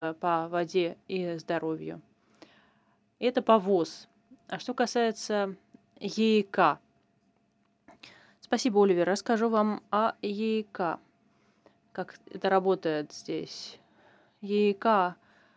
по воде и здоровью. Это по ВОЗ. А что касается ЕИК. Спасибо, Оливер. Расскажу вам о ЕИК. Как это работает здесь. ЕИК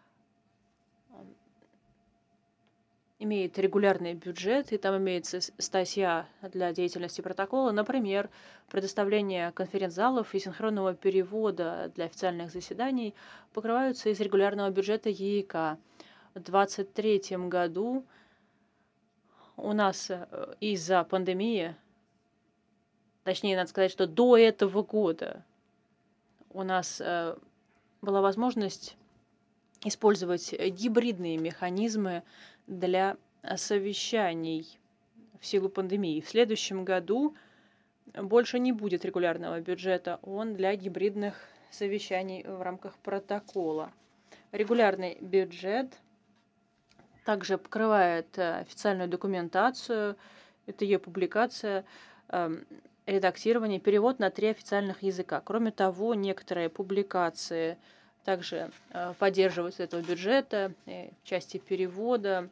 имеет регулярный бюджет, и там имеется статья для деятельности протокола, например, предоставление конференц-залов и синхронного перевода для официальных заседаний покрываются из регулярного бюджета ЕИК. В 2023 году у нас из-за пандемии, точнее, надо сказать, что до этого года у нас была возможность использовать гибридные механизмы для совещаний в силу пандемии. В следующем году больше не будет регулярного бюджета, он для гибридных совещаний в рамках протокола. Регулярный бюджет также покрывает официальную документацию, это ее публикация, редактирование, перевод на 3 официальных языка. Кроме того, некоторые публикации также поддерживаются этого бюджета в части перевода,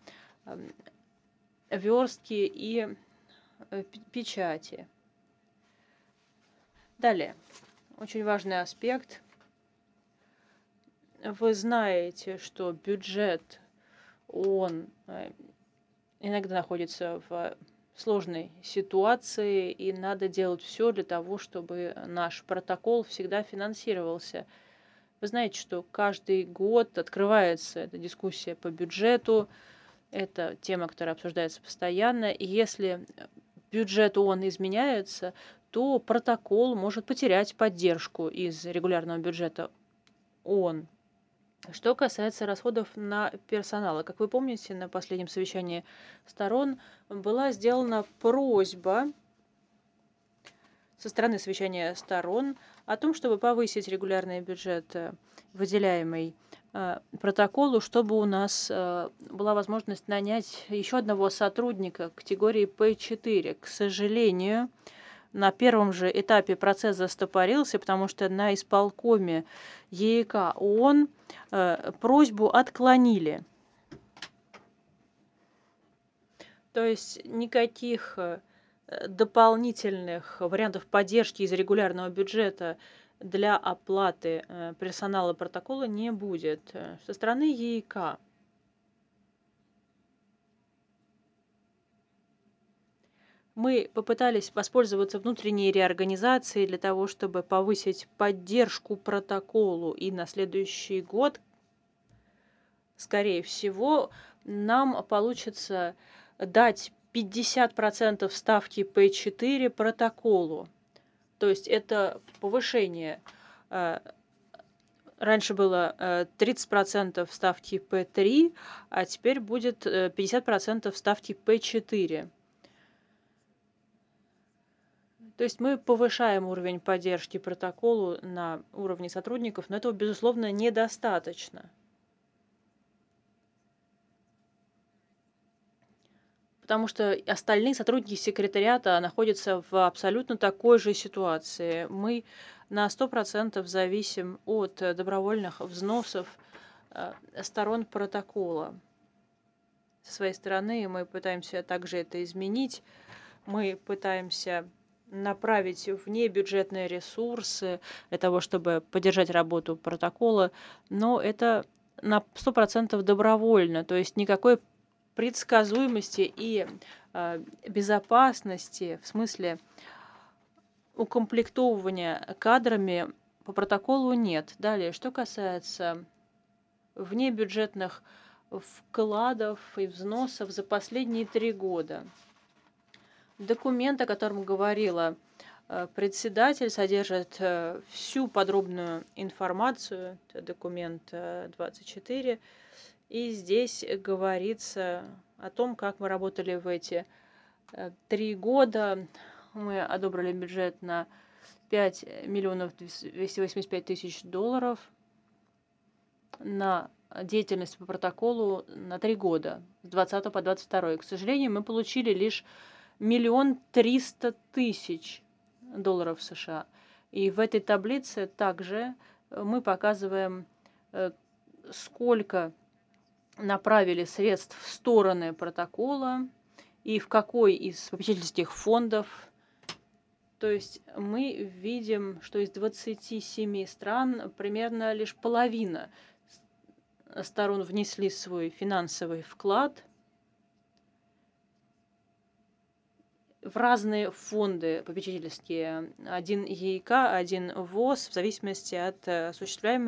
верстки и печати. Далее, очень важный аспект. Вы знаете, что бюджет, он иногда находится в сложной ситуации, и надо делать все для того, чтобы наш протокол всегда финансировался. Вы знаете, что каждый год открывается эта дискуссия по бюджету. Это тема, которая обсуждается постоянно. И если бюджет ООН изменяется, то протокол может потерять поддержку из регулярного бюджета ООН. Что касается расходов на персонал, как вы помните, на последнем совещании сторон была сделана просьба со стороны совещания сторон о том, чтобы повысить регулярный бюджет, выделяемый протоколу, чтобы у нас была возможность нанять еще одного сотрудника категории P4. К сожалению, на первом же этапе процесс застопорился, потому что на исполкоме ЕИК ООН просьбу отклонили. То есть никаких дополнительных вариантов поддержки из регулярного бюджета для оплаты персонала протокола не будет со стороны ЕИК. Мы попытались воспользоваться внутренней реорганизацией для того, чтобы повысить поддержку протоколу, и на следующий год, скорее всего, нам получится дать 50% ставки P4 протоколу. То есть это повышение. Раньше было 30% ставки P3, а теперь будет 50% ставки P4. То есть мы повышаем уровень поддержки протоколу на уровне сотрудников, но этого, безусловно, недостаточно. Потому что остальные сотрудники секретариата находятся в абсолютно такой же ситуации. Мы на 100% зависим от добровольных взносов сторон протокола. Со своей стороны мы пытаемся также это изменить. Мы пытаемся направить внебюджетные ресурсы для того, чтобы поддержать работу протокола, но это на 100% добровольно, то есть никакой предсказуемости и безопасности в смысле укомплектовывания кадрами по протоколу нет. Далее, что касается внебюджетных вкладов и взносов за последние 3 года. Документ, о котором говорила председатель, содержит всю подробную информацию. Это документ 24. И здесь говорится о том, как мы работали в эти 3 года. Мы одобрили бюджет на 5 миллионов 285 тысяч долларов на деятельность по протоколу на 3 года, с 20 по 22. К сожалению, мы получили лишь 1 300 000 долларов США. И в этой таблице также мы показываем сколько направили средств в стороны протокола и в какой из попечительских фондов. То есть мы видим, что из 27 стран примерно лишь половина сторон внесли свой финансовый вклад в разные фонды попечительские. Один ЕИК, один ВОС, в зависимости от осуществляемой